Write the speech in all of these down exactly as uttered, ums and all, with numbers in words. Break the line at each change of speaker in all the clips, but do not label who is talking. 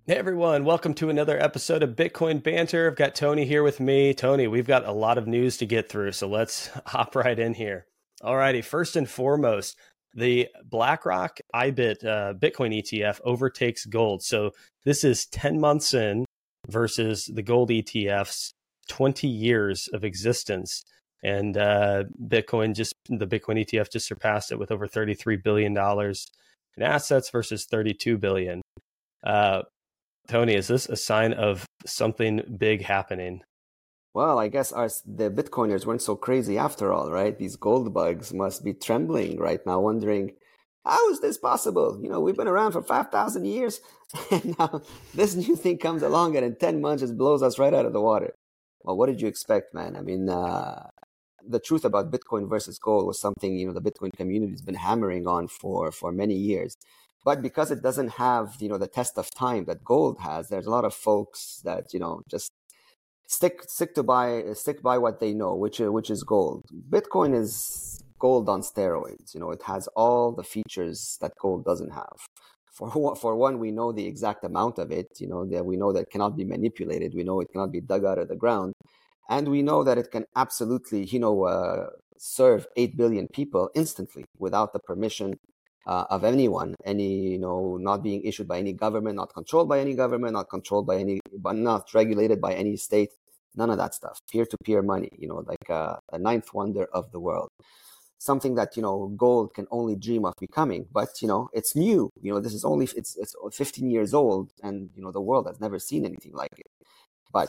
Hey everyone, welcome to another episode of Bitcoin Banter. I've got Tony here with me. Tony, we've got a lot of news to get through, so let's hop right in here. Alrighty, first and foremost, the BlackRock I B I T uh, Bitcoin E T F overtakes gold. So this is ten months in versus the gold E T F's twenty years of existence. And uh, Bitcoin just, the Bitcoin E T F just surpassed it with over thirty-three billion dollars in assets versus thirty-two billion dollars. Uh, Tony, is this a sign of something big happening?
Well, I guess our, the Bitcoiners weren't so crazy after all, right? These gold bugs must be trembling right now, wondering, how is this possible? You know, we've been around for five thousand years, and now this new thing comes along and in ten months just blows us right out of the water. Well, what did you expect, man? I mean, uh, the truth about Bitcoin versus gold was something, you know, the Bitcoin community has been hammering on for, for many years. But because it doesn't have, you know, the test of time that gold has, there's a lot of folks that, you know, just stick stick to buy stick by what they know, which which is gold. Bitcoin is gold on steroids. You know, it has all the features that gold doesn't have. For for one, we know the exact amount of it. You know, that we know that it cannot be manipulated. We know it cannot be dug out of the ground, and we know that it can absolutely, you know, uh, serve eight billion people instantly without the permission Uh, of anyone, any, you know, not being issued by any government, not controlled by any government, not controlled by any, but not regulated by any state, none of that stuff. Peer-to-peer money, you know, like a, a ninth wonder of the world. Something that, you know, gold can only dream of becoming, but, you know, it's new. You know, this is only, it's, it's fifteen years old, and, you know, the world has never seen anything like it. But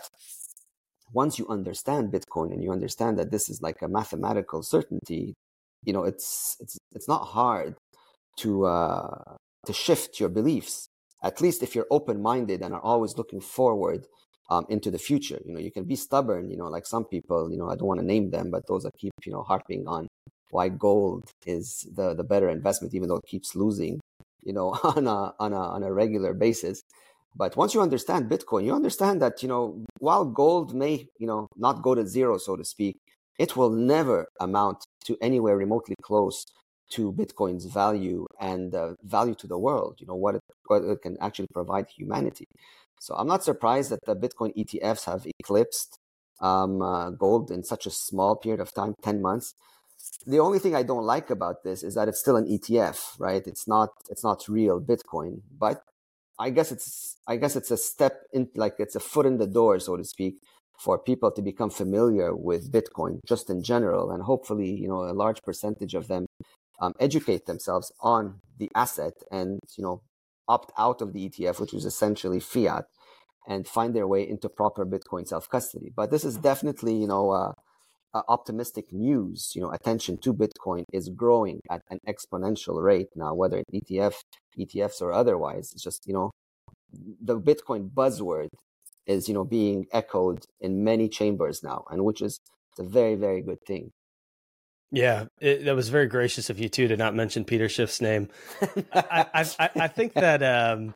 once you understand Bitcoin and you understand that this is like a mathematical certainty, you know, it's, it's, it's not hard to uh, to shift your beliefs, at least if you're open-minded and are always looking forward um, into the future. You know, you can be stubborn, you know, like some people, you know, I don't want to name them, but those that keep, you know, harping on why gold is the, the better investment, even though it keeps losing, you know, on a, on a, on a regular basis. But once you understand Bitcoin, you understand that, you know, while gold may, you know, not go to zero, so to speak, it will never amount to anywhere remotely close to Bitcoin's value and uh, value to the world, you know, what it, what it can actually provide humanity. So I'm not surprised that the Bitcoin E T Fs have eclipsed um, uh, gold in such a small period of time, ten months. The only thing I don't like about this is that it's still an E T F, right? It's not, it's not real Bitcoin, but I guess it's, I guess it's a step in, like it's a foot in the door, so to speak, for people to become familiar with Bitcoin just in general. And hopefully, you know, a large percentage of them Um, educate themselves on the asset and, you know, opt out of the E T F, which is essentially fiat, and find their way into proper Bitcoin self-custody. But this is definitely, you know, uh, uh, optimistic news. You know, attention to Bitcoin is growing at an exponential rate now, whether it's E T F, E T Fs or otherwise. It's just, you know, the Bitcoin buzzword is, you know, being echoed in many chambers now, and which is a very, very good thing.
Yeah, it, that was very gracious of you too to not mention Peter Schiff's name. I, I, I, I think that um,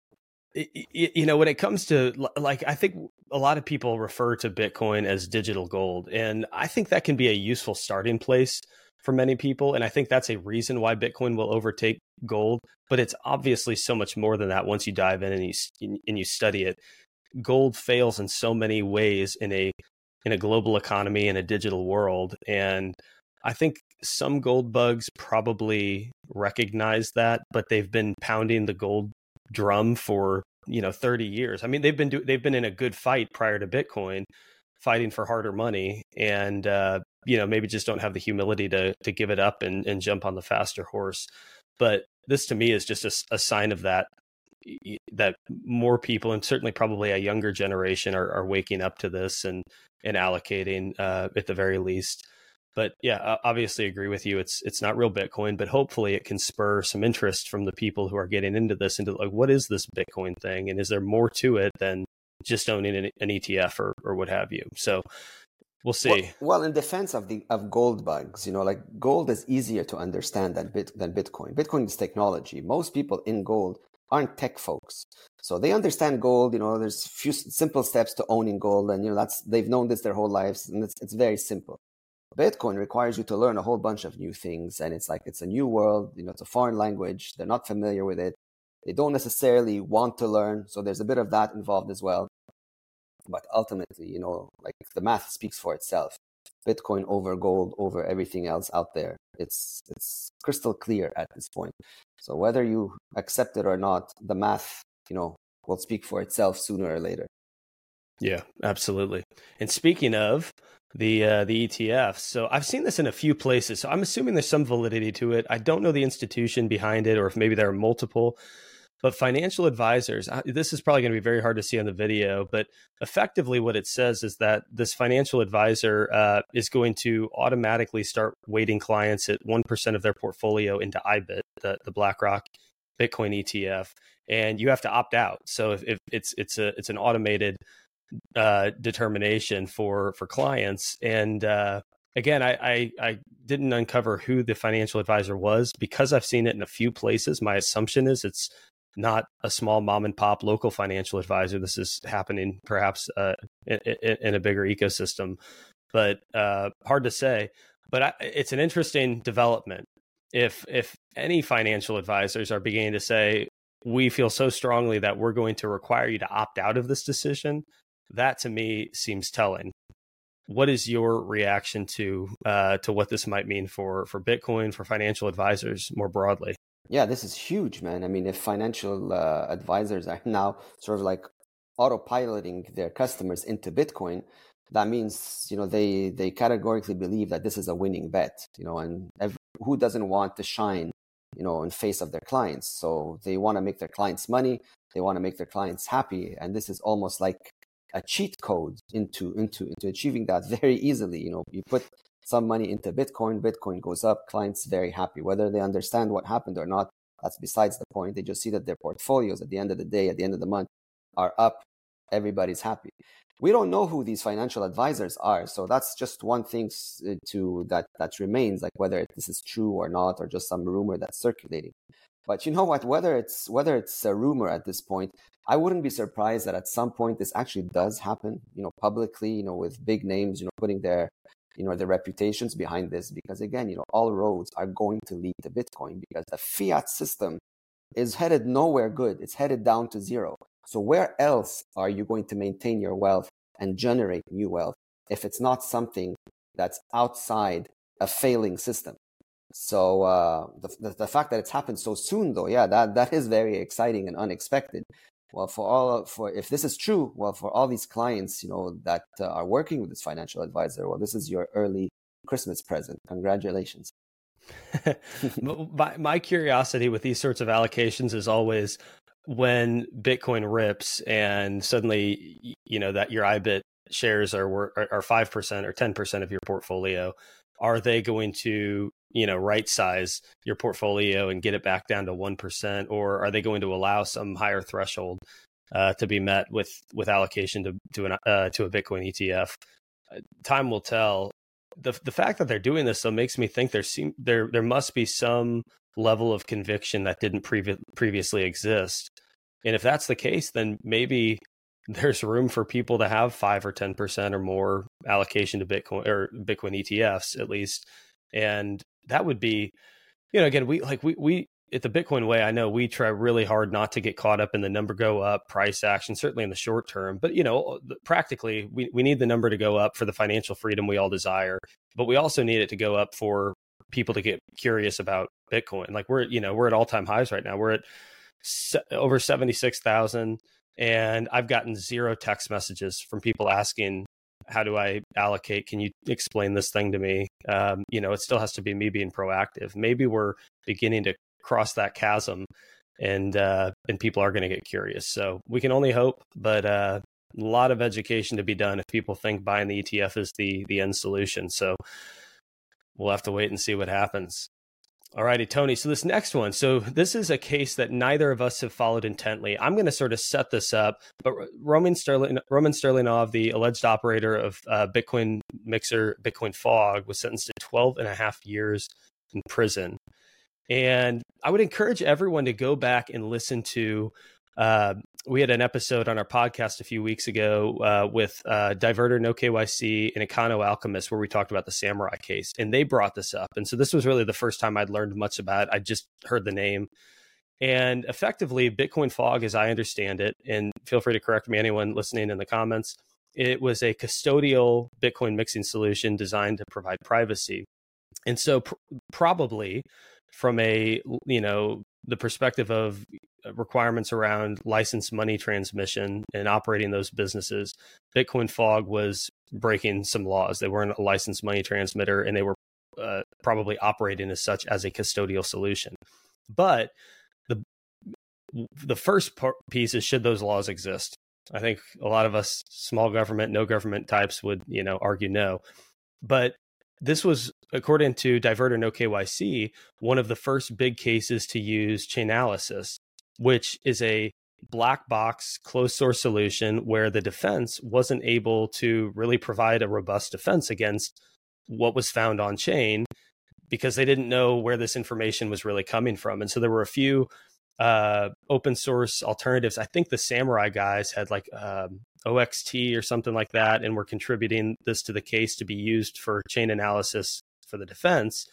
it, you know, when it comes to, like, I think a lot of people refer to Bitcoin as digital gold, and I think that can be a useful starting place for many people. And I think that's a reason why Bitcoin will overtake gold. But it's obviously so much more than that once you dive in and you and you study it. Gold fails in so many ways in a in a global economy, in a digital world, and I think some gold bugs probably recognize that, but they've been pounding the gold drum for, you know, thirty years. I mean, they've been do- they've been in a good fight prior to Bitcoin, fighting for harder money, and uh, you know, maybe just don't have the humility to to give it up and, and jump on the faster horse. But this to me is just a, a sign of that that more people, and certainly probably a younger generation, are, are waking up to this and and allocating uh, at the very least. But yeah, I obviously agree with you. It's it's not real Bitcoin, but hopefully it can spur some interest from the people who are getting into this, into like, what is this Bitcoin thing? And is there more to it than just owning an, an E T F or, or what have you? So we'll see.
Well, well, in defense of the of gold bugs, you know, like gold is easier to understand than bit than Bitcoin. Bitcoin is technology. Most people in gold aren't tech folks, so they understand gold. You know, there's few simple steps to owning gold, and you know that's they've known this their whole lives, and it's it's very simple. Bitcoin requires you to learn a whole bunch of new things, and it's like it's a new world. You know, it's a foreign language. They're not familiar with it. They don't necessarily want to learn. So there's a bit of that involved as well. But ultimately, you know, like the math speaks for itself. Bitcoin over gold, over everything else out there. It's it's crystal clear at this point. So whether you accept it or not, the math, you know, will speak for itself sooner or later.
Yeah, absolutely. And speaking of the uh, the E T Fs, so I've seen this in a few places. So I'm assuming there's some validity to it. I don't know the institution behind it, or if maybe there are multiple. But financial advisors, this is probably going to be very hard to see on the video, but effectively what it says is that this financial advisor uh, is going to automatically start weighting clients at one percent of their portfolio into I B I T, the, the BlackRock Bitcoin E T F, and you have to opt out. So if, if it's it's a it's an automated uh, determination for for clients, and uh, again, I, I I didn't uncover who the financial advisor was because I've seen it in a few places. My assumption is it's not a small mom and pop local financial advisor. This is happening perhaps uh, in, in a bigger ecosystem, but uh, hard to say. But I, it's an interesting development. If if any financial advisors are beginning to say, we feel so strongly that we're going to require you to opt out of this decision, that to me seems telling. What is your reaction to uh, to what this might mean for for Bitcoin, for financial advisors more broadly?
Yeah, this is huge, man. I mean, if financial uh, advisors are now sort of like autopiloting their customers into Bitcoin, that means, you know, they they categorically believe that this is a winning bet, you know, and every, who doesn't want to shine, you know, in face of their clients? So they want to make their clients money, they want to make their clients happy, and this is almost like a cheat code into into into achieving that very easily. You know, you put some money into Bitcoin, Bitcoin goes up, clients very happy. Whether they understand what happened or not, that's besides the point. They just see that their portfolios at the end of the day, at the end of the month, are up. Everybody's happy. We don't know who these financial advisors are, so that's just one thing to that that remains, like whether this is true or not, or just some rumor that's circulating. But you know what? Whether it's whether it's a rumor at this point, I wouldn't be surprised that at some point this actually does happen. You know, publicly. You know, with big names. You know, putting their you know their reputations behind this, because again, you know, all roads are going to lead to Bitcoin, because the fiat system is headed nowhere good. It's headed down to zero. So where else are you going to maintain your wealth and generate new wealth if it's not something that's outside a failing system? So uh, the, the the fact that it's happened so soon, though, yeah, that that is very exciting and unexpected. Well, for all for if this is true, well, for all these clients, you know, that uh, are working with this financial advisor, well, this is your early Christmas present. Congratulations.
my, my curiosity with these sorts of allocations is always when Bitcoin rips and suddenly, you know, that your I B I T shares are are five percent or ten percent of your portfolio. Are they going to, you know, right size your portfolio and get it back down to one percent, or are they going to allow some higher threshold uh, to be met with with allocation to to an uh, to a Bitcoin E T F? Time will tell. The the fact that they're doing this though makes me think there seem there there must be some level of conviction that didn't previ- previously exist. And if that's the case, then maybe there's room for people to have five or ten percent or more allocation to Bitcoin or Bitcoin E T Fs at least. And that would be, you know, again, we like we we at the Bitcoin way, I know we try really hard not to get caught up in the number go up, price action, certainly in the short term. But, you know, practically, we, we need the number to go up for the financial freedom we all desire. But we also need it to go up for people to get curious about Bitcoin. Like we're, you know, we're at all time highs right now. We're at se- over seventy-six thousand. And I've gotten zero text messages from people asking, how do I allocate? Can you explain this thing to me? Um, you know, it still has to be me being proactive. Maybe we're beginning to cross that chasm, and uh, and people are going to get curious. So we can only hope, but uh, a lot of education to be done if people think buying the E T F is the the end solution. So we'll have to wait and see what happens. All righty, Tony. So this next one, so this is a case that neither of us have followed intently. I'm going to sort of set this up, but Roman Sterling, Roman Sterlinov, the alleged operator of uh, Bitcoin Mixer, Bitcoin Fog, was sentenced to twelve and a half years in prison. And I would encourage everyone to go back and listen to, uh, we had an episode on our podcast a few weeks ago uh, with uh, Diverter, No K Y C, and Econo Alchemist, where we talked about the Samurai case. And they brought this up. And so this was really the first time I'd learned much about it. I just heard the name. And effectively, Bitcoin Fog, as I understand it, and feel free to correct me, anyone listening in the comments, it was a custodial Bitcoin mixing solution designed to provide privacy. And so pr- probably from a, you know, the perspective of requirements around licensed money transmission and operating those businesses, Bitcoin Fog was breaking some laws. They weren't a licensed money transmitter, and they were uh, probably operating as such as a custodial solution. But the the first part, piece is, should those laws exist? I think a lot of us small government, no government types would, you know, argue no. But this was, according to Divert or No K Y C, one of the first big cases to use Chainalysis, which is a black box closed source solution where the defense wasn't able to really provide a robust defense against what was found on chain because they didn't know where this information was really coming from. And so there were a few uh, open source alternatives. I think the Samurai guys had like um, O X T or something like that, and were contributing this to the case to be used for chain analysis for the defense.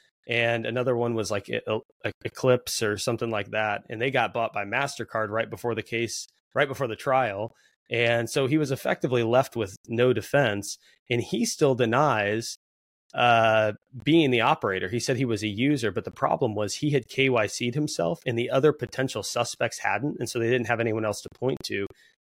And another one was like Eclipse or something like that. And they got bought by MasterCard right before the case, right before the trial. And so he was effectively left with no defense. And he still denies uh, being the operator. He said he was a user, but the problem was he had K Y C'd himself and the other potential suspects hadn't. And so they didn't have anyone else to point to.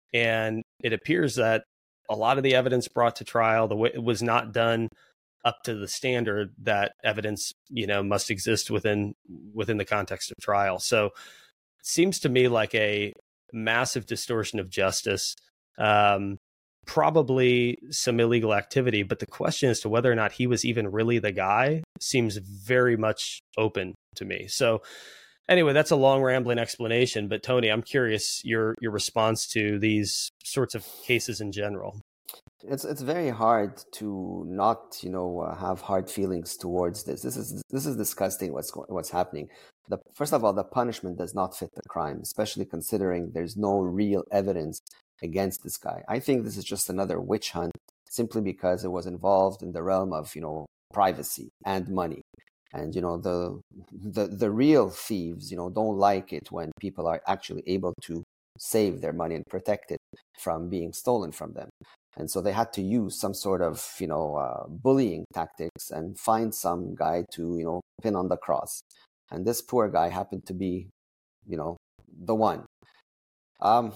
And it appears that a lot of the evidence brought to trial, the way it was not done up to the standard that evidence, you know, must exist within within the context of trial. So it seems to me like a massive distortion of justice, um, probably some illegal activity. But the question as to whether or not he was even really the guy seems very much open to me. So anyway, that's a long rambling explanation. But Tony, I'm curious your your response to these sorts of cases in general.
It's it's very hard to not, you know, uh, have hard feelings towards this. This is this is disgusting. What's what's happening. The first of all, the punishment does not fit the crime, especially considering there's no real evidence against this guy. I think this is just another witch hunt, simply because it was involved in the realm of, you know, privacy and money. And, you know, the the the real thieves, you know, don't like it when people are actually able to save their money and protect it from being stolen from them. And so they had to use some sort of, you know, uh, bullying tactics and find some guy to, you know, pin on the cross. And this poor guy happened to be, you know, the one. Um,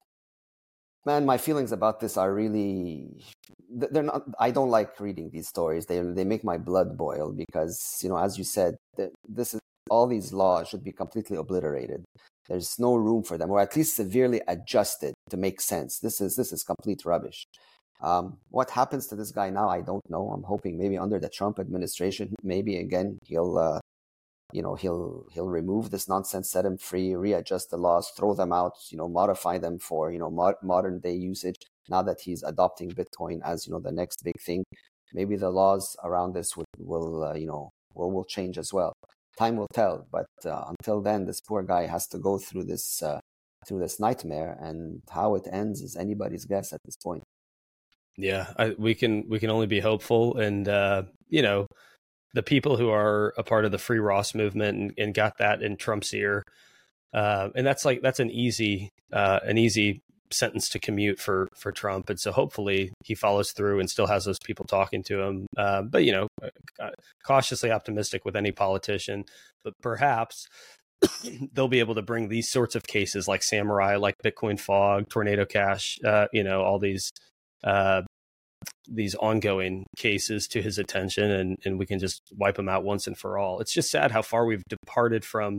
man, my feelings about this are really, they're not, I don't like reading these stories. They they make my blood boil because, you know, as you said, this is, all these laws should be completely obliterated. There's no room for them, or at least severely adjusted to make sense. This is this is complete rubbish. Um, what happens to this guy now, I don't know. I'm hoping maybe under the Trump administration, maybe again he'll, uh, you know, he'll he'll remove this nonsense, set him free, readjust the laws, throw them out, you know, modify them for, you know, mo- modern day usage. Now that he's adopting Bitcoin as, you know, the next big thing, maybe the laws around this would, will uh, you know will will change as well. Time will tell, but uh, until then, this poor guy has to go through this uh, through this nightmare, and how it ends is anybody's guess at this point.
Yeah, I, we can we can only be hopeful, and uh, you know, the people who are a part of the Free Ross movement and, and got that in Trump's ear, uh, and that's like that's an easy uh, an easy sentence to commute for for Trump, and so hopefully he follows through and still has those people talking to him. Uh, but you know, cautiously optimistic with any politician, but perhaps they'll be able to bring these sorts of cases like Samurai, like Bitcoin Fog, Tornado Cash, uh, you know, all these uh, these ongoing cases to his attention, and and we can just wipe them out once and for all. It's just sad how far we've departed from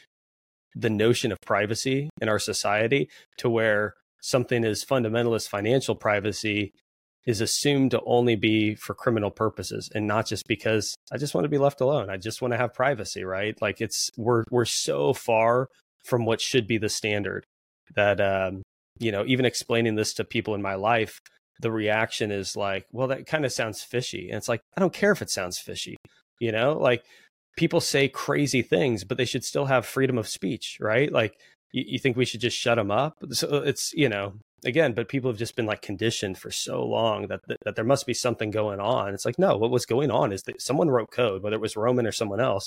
the notion of privacy in our society to where something as fundamental as financial privacy is assumed to only be for criminal purposes, and not just because I just want to be left alone. I just want to have privacy, right? Like it's, we're, we're so far from what should be the standard that, um, you know, even explaining this to people in my life, the reaction is like, well, that kind of sounds fishy. And it's like, I don't care if it sounds fishy, you know, like people say crazy things, but they should still have freedom of speech, right? Like, You, you think we should just shut them up? So it's, you know, again, but people have just been like conditioned for so long that, that, that there must be something going on. It's like, no, what was going on is that someone wrote code, whether it was Roman or someone else,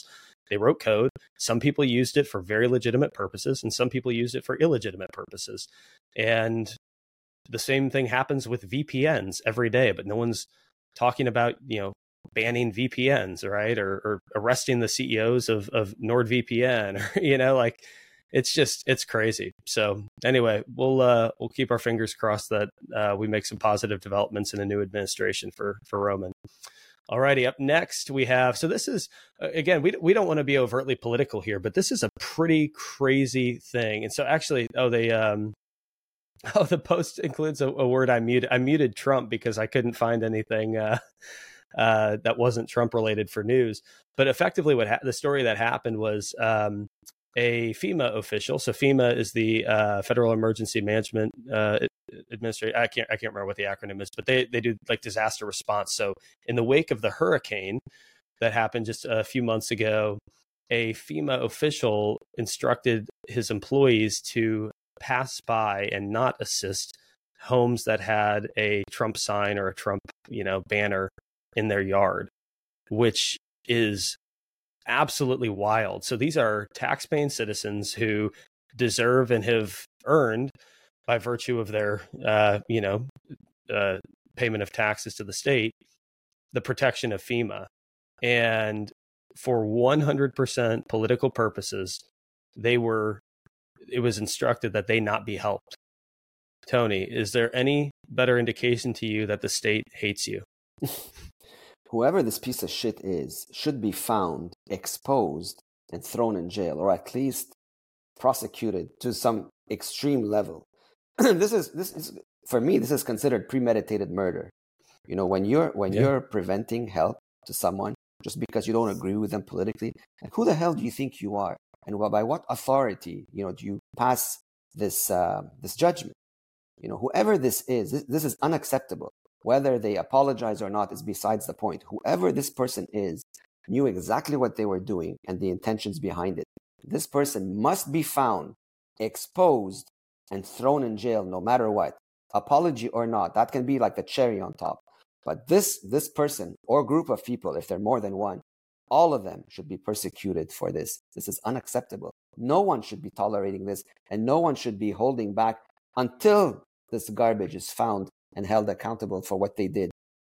they wrote code. Some people used it for very legitimate purposes, and some people used it for illegitimate purposes. And the same thing happens with V P Ns every day, but no one's talking about, you know, banning V P Ns, right? Or, or arresting the C E Os of, of NordVPN, or, you know, like it's just, it's crazy. So anyway, we'll, uh, we'll keep our fingers crossed that, uh, we make some positive developments in a new administration for, for Roman. Alrighty, up next we have, so this is, again, we, we don't want to be overtly political here, but this is a pretty crazy thing. And so actually, oh, they, um, oh, the post includes a, a word I muted. I muted Trump because I couldn't find anything, uh, uh, that wasn't Trump related for news. But effectively what ha- the story that happened was, um, a FEMA official. So FEMA is the uh, Federal Emergency Management uh, Administration. I can't I can't remember what the acronym is, but they they do like disaster response. So in the wake of the hurricane that happened just a few months ago, a FEMA official instructed his employees to pass by and not assist homes that had a Trump sign or a Trump, you know, banner in their yard, which is absolutely wild. So these are tax-paying citizens who deserve and have earned, by virtue of their, uh, you know, uh, payment of taxes to the state, the protection of FEMA. And for one hundred percent political purposes, they were, it was instructed that they not be helped. Tony, is there any better indication to you that the state hates you?
Whoever this piece of shit is should be found, exposed, and thrown in jail, or at least prosecuted to some extreme level. This is this is for me. This is considered premeditated murder. You know, when you're when yeah. you're preventing help to someone just because you don't agree with them politically, like who the hell do you think you are, and by what authority, you know, do you pass this uh, this judgment? You know, whoever this is, this, this is unacceptable. Whether they apologize or not is besides the point. Whoever this person is knew exactly what they were doing and the intentions behind it. This person must be found, exposed, and thrown in jail no matter what. Apology or not, that can be like the cherry on top. But this, this person or group of people, if they're more than one, all of them should be persecuted for this. This is unacceptable. No one should be tolerating this, and no one should be holding back until this garbage is found and held accountable for what they did.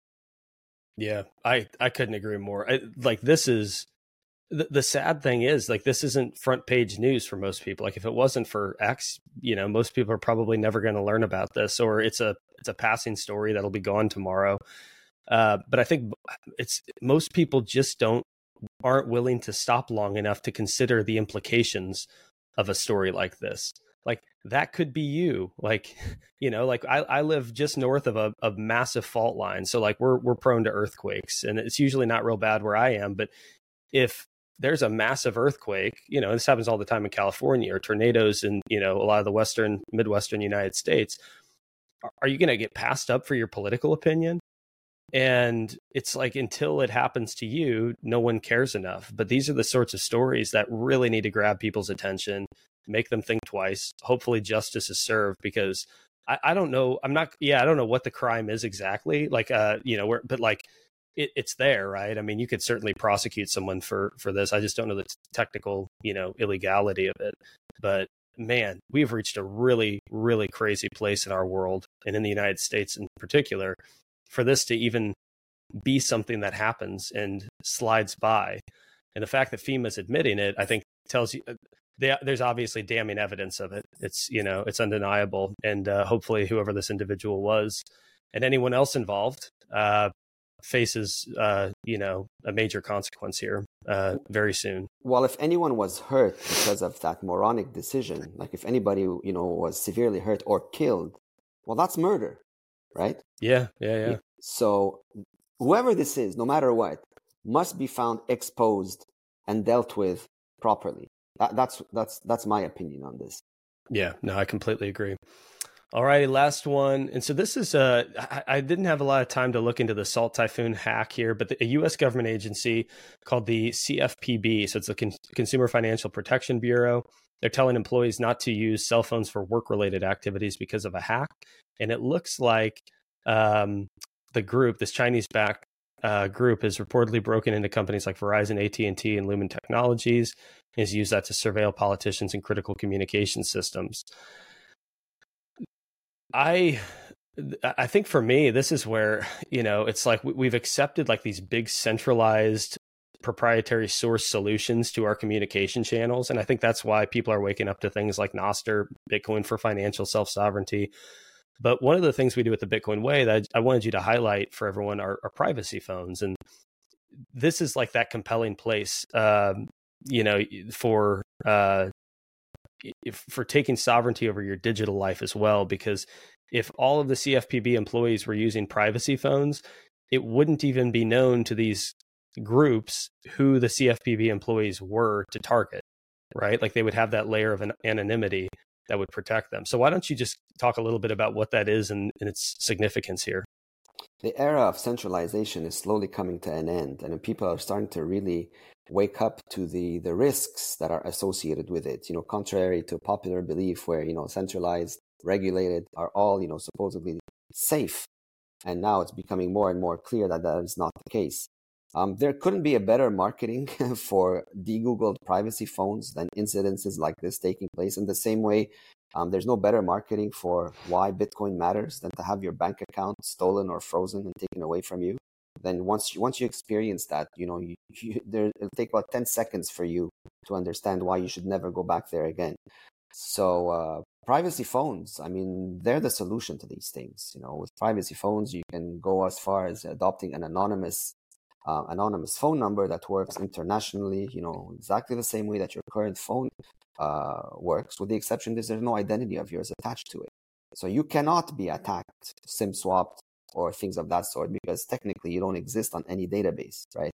Yeah, I, I couldn't agree more. I, like this is, the, the sad thing is like, this isn't front page news for most people. Like if it wasn't for X, you know, most people are probably never going to learn about this, or it's a, it's a passing story that'll be gone tomorrow. Uh, but I think it's, most people just don't, aren't willing to stop long enough to consider the implications of a story like this. Like that could be you, like, you know, like I, I live just north of a, a massive fault line. So like we're, we're prone to earthquakes, and it's usually not real bad where I am. But if there's a massive earthquake, you know, this happens all the time in California, or tornadoes in, you know, a lot of the Western, Midwestern United States, are you going to get passed up for your political opinion? And it's like, until it happens to you, no one cares enough. But these are the sorts of stories that really need to grab people's attention, make them think twice. Hopefully justice is served, because I, I don't know. I'm not, yeah, I don't know what the crime is exactly. Like, uh, you know, where, but like it, it's there, right? I mean, you could certainly prosecute someone for, for this. I just don't know the technical, you know, illegality of it. But man, we've reached a really, really crazy place in our world, and in the United States in particular, for this to even be something that happens and slides by. And the fact that FEMA is admitting it, I think tells you they, there's obviously damning evidence of it. It's, you know, it's undeniable. And uh, hopefully whoever this individual was and anyone else involved uh, faces, uh, you know, a major consequence here uh, very soon.
Well, if anyone was hurt because of that moronic decision, like if anybody, you know, was severely hurt or killed, well, that's murder, right?
Yeah, yeah, yeah.
So whoever this is, no matter what, must be found, exposed, and dealt with properly. That, that's that's that's my opinion on this.
Yeah, no, I completely agree. All righty, last one. And so this is, uh, I, I didn't have a lot of time to look into the Salt Typhoon hack here, but the, a U S government agency called the C F P B, so it's the Con- Consumer Financial Protection Bureau, they're telling employees not to use cell phones for work-related activities because of a hack. And it looks like um, the group, this Chinese-backed uh, group is reportedly broken into companies like Verizon, A T and T, and Lumen Technologies, and has used that to surveil politicians and critical communication systems. I I think for me, this is where, you know, it's like we've accepted like these big centralized proprietary source solutions to our communication channels. And I think that's why people are waking up to things like Nostr, Bitcoin for financial self-sovereignty. But one of the things we do with the Bitcoin way that I wanted you to highlight for everyone are, are privacy phones. And this is like that compelling place, um, you know, for, uh, if, for taking sovereignty over your digital life as well, because if all of the C F P B employees were using privacy phones, it wouldn't even be known to these groups who the C F P B employees were to target, right? Like they would have that layer of an anonymity that would protect them. So why don't you just talk a little bit about what that is and, and its significance here?
The era of centralization is slowly coming to an end, and people are starting to really wake up to the the risks that are associated with it. You know, contrary to popular belief, where you know centralized, regulated are all you know supposedly safe, and now it's becoming more and more clear that that is not the case. Um, there couldn't be a better marketing for de-Googled privacy phones than incidences like this taking place. In the same way, um, there's no better marketing for why Bitcoin matters than to have your bank account stolen or frozen and taken away from you. Then once you, once you experience that, you know, you, you, there, it'll take about ten seconds for you to understand why you should never go back there again. So uh, privacy phones, I mean, they're the solution to these things. You know, with privacy phones, you can go as far as adopting an anonymous Uh, anonymous phone number that works internationally, you know, exactly the same way that your current phone uh, works, with the exception that there's no identity of yours attached to it. So you cannot be attacked, SIM swapped, or things of that sort, because technically you don't exist on any database, right?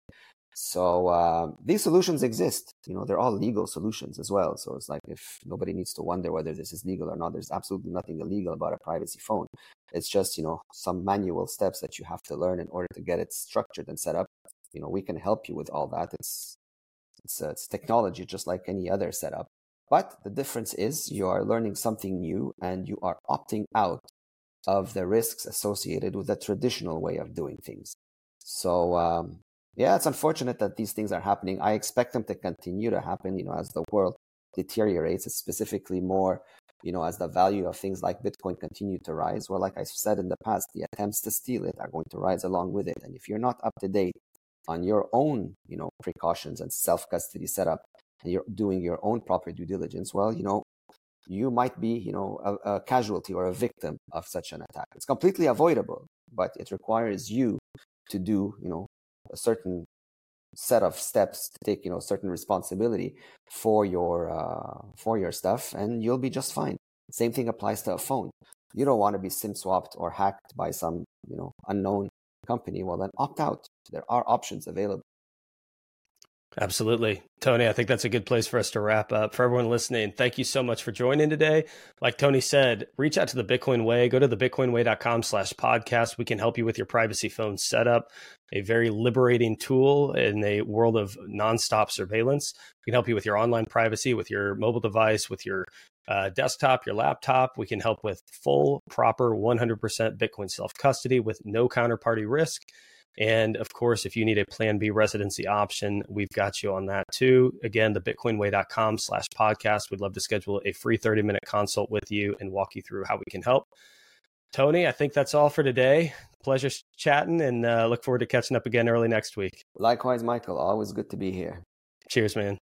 So uh, these solutions exist. You know, they're all legal solutions as well. So it's like, if nobody needs to wonder whether this is legal or not, there's absolutely nothing illegal about a privacy phone. It's just, you know, some manual steps that you have to learn in order to get it structured and set up. You know, we can help you with all that. It's it's, uh, it's technology just like any other setup. But the difference is you are learning something new and you are opting out of the risks associated with the traditional way of doing things. So, um, yeah, it's unfortunate that these things are happening. I expect them to continue to happen, you know, as the world deteriorates, specifically more, you know, as the value of things like Bitcoin continue to rise. Well, like I said in the past, the attempts to steal it are going to rise along with it. And if you're not up to date on your own, you know, precautions and self-custody setup, and you're doing your own proper due diligence, well, you know, you might be, you know, a, a casualty or a victim of such an attack. It's completely avoidable, but it requires you to do, you know, a certain set of steps to take, you know, certain responsibility for your uh, for your stuff, and you'll be just fine. Same thing applies to a phone. You don't want to be SIM swapped or hacked by some, you know, unknown company. Well, then opt out. There are options available.
Absolutely. Tony, I think that's a good place for us to wrap up. For everyone listening, thank you so much for joining today. Like Tony said, reach out to the Bitcoin Way. Go to the bitcoin way dot com slash podcast. We can help you with your privacy phone setup, a very liberating tool in a world of nonstop surveillance. We can help you with your online privacy, with your mobile device, with your uh, desktop, your laptop. We can help with full, proper, one hundred percent Bitcoin self-custody with no counterparty risk. And of course, if you need a Plan B residency option, we've got you on that too. Again, the bitcoin way dot com slash podcast. We'd love to schedule a free thirty minute consult with you and walk you through how we can help. Tony, I think that's all for today. Pleasure chatting, and uh, look forward to catching up again early next week.
Likewise, Michael. Always good to be here.
Cheers, man.